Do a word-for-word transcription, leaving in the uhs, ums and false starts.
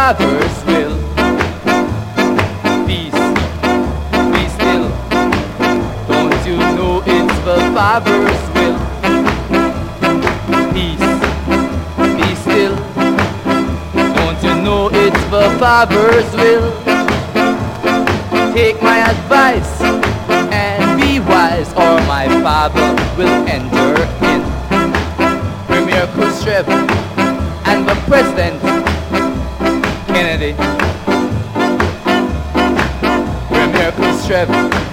Father's will. Peace, be still. Don't you know it's the Father's will? Peace, be still. Don't you know it's the Father's will? Take my advice and be wise, or my Father will enter in. Premier Khrushchev and the President Kennedy. Premier Khrushchev